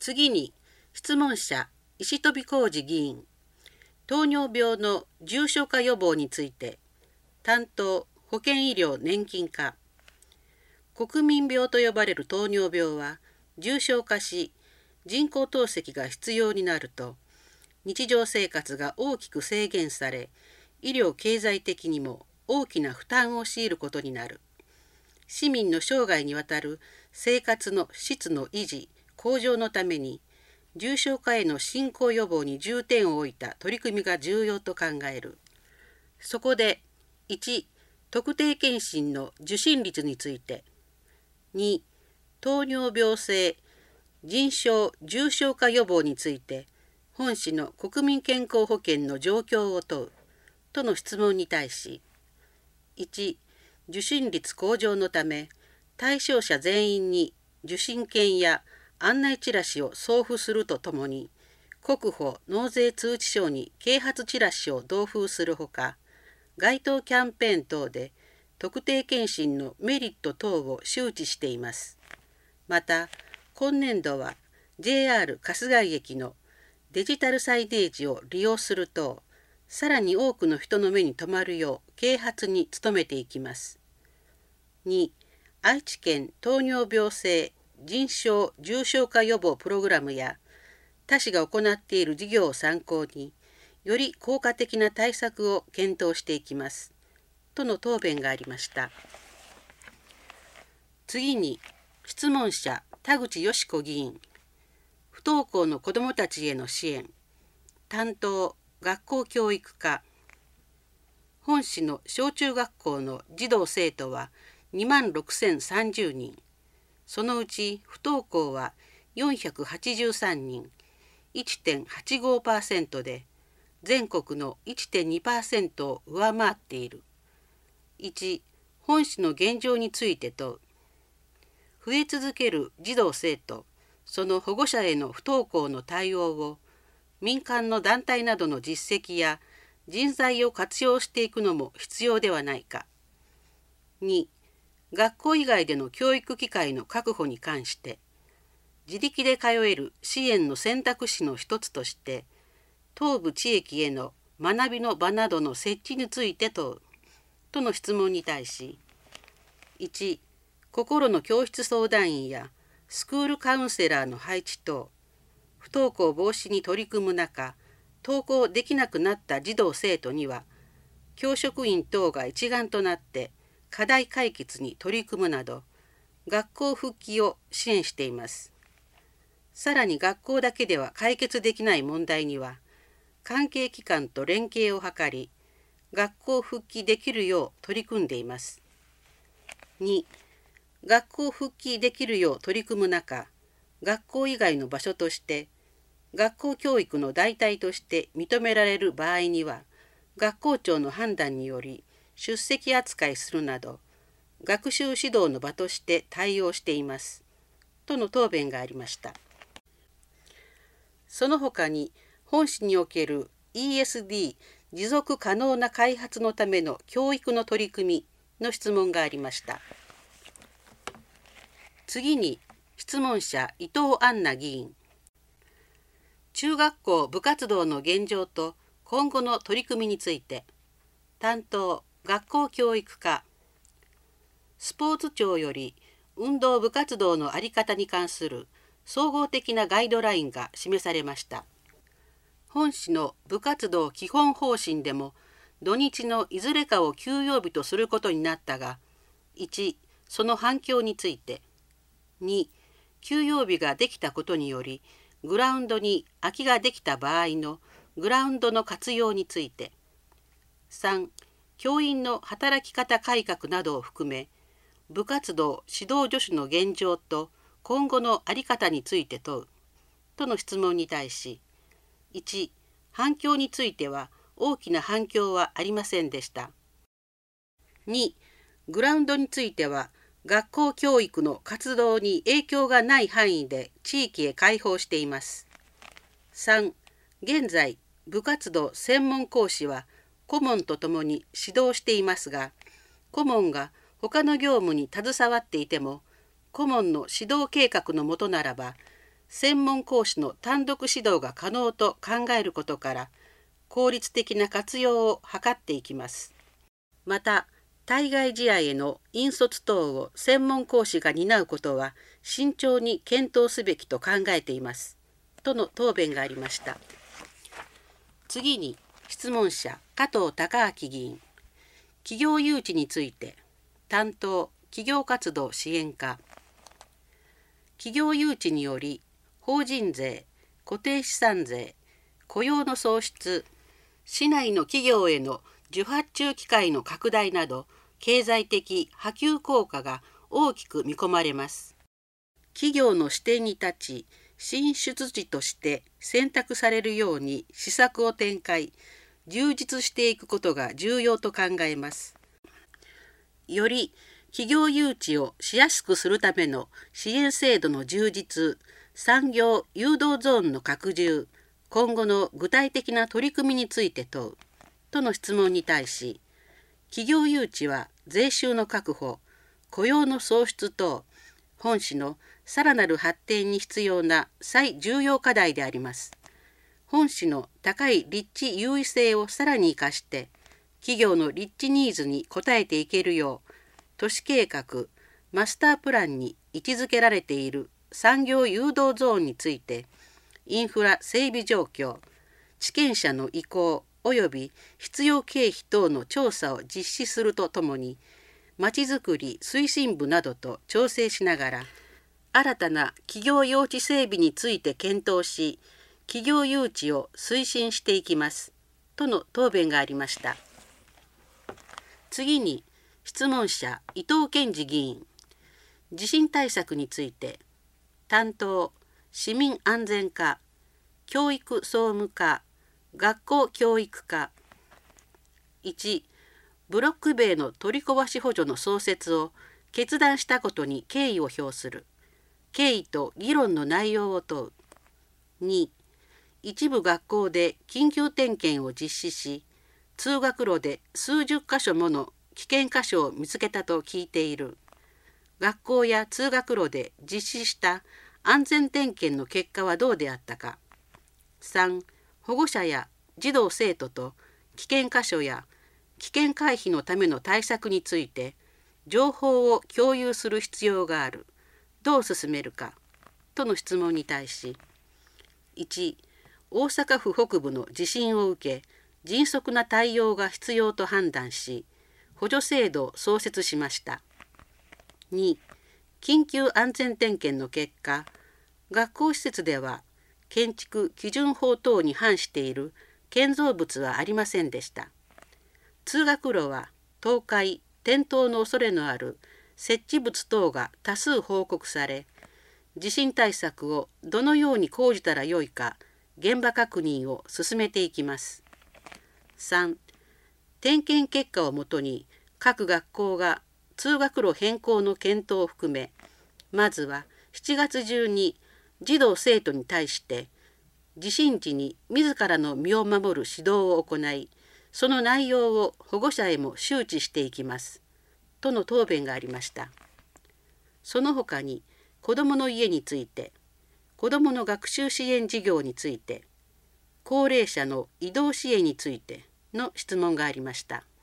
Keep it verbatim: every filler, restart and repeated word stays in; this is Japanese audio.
次に質問者石飛浩二議員、糖尿病の重症化予防について、担当保険医療年金課。国民病と呼ばれる糖尿病は重症化し、人工透析が必要になると日常生活が大きく制限され、医療経済的にも大きな負担を強いることになる。市民の生涯にわたる生活の質の維持向上のために、重症化への進行予防に重点を置いた取り組みが重要と考える。そこでいち、特定健診の受診率について、に、糖尿病性腎症重症化予防について本市の国民健康保険の状況を問うとの質問に対し、いち、受診率向上のため対象者全員に受診券や案内チラシを送付するとともに、国保納税通知書に啓発チラシを同封するほか、街頭キャンペーン等で特定健診のメリット等を周知しています。また、今年度は ジェイアール 春日井駅のデジタルサイネージを利用すると、さらに多くの人の目に留まるよう啓発に努めていきます。に、愛知県糖尿病性腎症重症化予防プログラムや他市が行っている事業を参考に、より効果的な対策を検討していきます。との答弁がありました。次に、質問者田口よし子議員、不登校の子どもたちへの支援、担当学校教育課。本市の小中学校の児童生徒はにまんろくせんさんじゅうにん、そのうち不登校はよんひゃくはちじゅうさんにん、いってんはちごパーセント で全国の いってんにパーセント を上回っている。いち、本市の現状について問う。増え続ける児童生徒、その保護者への不登校の対応を民間の団体などの実績や人材を活用していくのも必要ではないか。に、学校以外での教育機会の確保に関して、自力で通える支援の選択肢の一つとして、東部地域への学びの場などの設置について問うとの質問に対し、いち、心の教室相談員やスクールカウンセラーの配置等、不登校防止に取り組む中、登校できなくなった児童生徒には、教職員等が一丸となって課題解決に取り組むなど、学校復帰を支援しています。さらに学校だけでは解決できない問題には、関係機関と連携を図り、学校復帰できるよう取り組んでいます。に、学校復帰できるよう取り組む中、学校以外の場所として、学校教育の代替として認められる場合には、学校長の判断により出席扱いするなど、学習指導の場として対応しています。との答弁がありました。その他に、本市における イーエスディー 持続可能な開発のための教育の取り組みの質問がありました。次に、質問者伊藤杏奈議員、中学校部活動の現状と今後の取り組みについて、担当学校教育課。スポーツ庁より運動部活動の在り方に関する総合的なガイドラインが示されました。本市の部活動基本方針でも、土日のいずれかを休養日とすることになったが、いち、その反響について、に、休養日ができたことにより、グラウンドに空きができた場合のグラウンドの活用について、さん、教員の働き方改革などを含め、部活動指導助手の現状と今後の在り方について問うとの質問に対し、いち、反響については大きな反響はありませんでした。に、グラウンドについては学校教育の活動に影響がない範囲で地域へ開放しています。さん、現在部活動専門講師は顧問とともに指導していますが、顧問が他の業務に携わっていても、顧問の指導計画のもとならば、 専門講師の単独指導が可能と考えることから、効率的な活用を図っていきます。また、対外試合への引率等を専門講師が担うことは慎重に検討すべきと考えています。との答弁がありました。次に、質問者加藤孝明議員。企業誘致について、担当企業活動支援課。企業誘致により、法人税、固定資産税、雇用の創出、市内の企業への受発注機会の拡大など、経済的波及効果が大きく見込まれます。企業の視点に立ち、進出地として選択されるように施策を展開、充実していくことが重要と考えます。より企業誘致をしやすくするための支援制度の充実、産業誘導ゾーンの拡充、今後の具体的な取り組みについて問う、との質問に対し、企業誘致は税収の確保、雇用の創出等、本市のさらなる発展に必要な最重要課題であります。本市の高い立地優位性をさらに生かして、企業の立地ニーズに応えていけるよう、都市計画、マスタープランに位置づけられている産業誘導ゾーンについて、インフラ整備状況、地権者の意向及び必要経費等の調査を実施するとともに、まちづくり推進部などと調整しながら、新たな企業用地整備について検討し、企業誘致を推進していきます、との答弁がありました。次に、質問者伊藤健二議員。地震対策について、担当市民安全課、教育総務課、学校教育課。いち、ブロック塀の取り壊し補助の創設を決断したことに敬意を表する。経緯と議論の内容を問う。に、一部学校で緊急点検を実施し、通学路で数十箇所もの危険箇所を見つけたと聞いている。学校や通学路で実施した安全点検の結果はどうであったか。さん、保護者や児童生徒と危険箇所や危険回避のための対策について情報を共有する必要がある。どう進めるか。との質問に対し、いち、大阪府北部の地震を受け、迅速な対応が必要と判断し、補助制度を創設しました。に、緊急安全点検の結果、学校施設では建築基準法等に反している建造物はありませんでした。通学路は倒壊・転倒の恐れのある設置物等が多数報告され、地震対策をどのように講じたらよいか、現場確認を進めていきます。さん、点検結果をもとに各学校が通学路変更の検討を含め、まずはしちがつ中に児童生徒に対して地震時に自らの身を守る指導を行い、その内容を保護者へも周知していきます。との答弁がありました。その他に、子どもの家について、子どもの学習支援事業について、高齢者の移動支援についての質問がありました。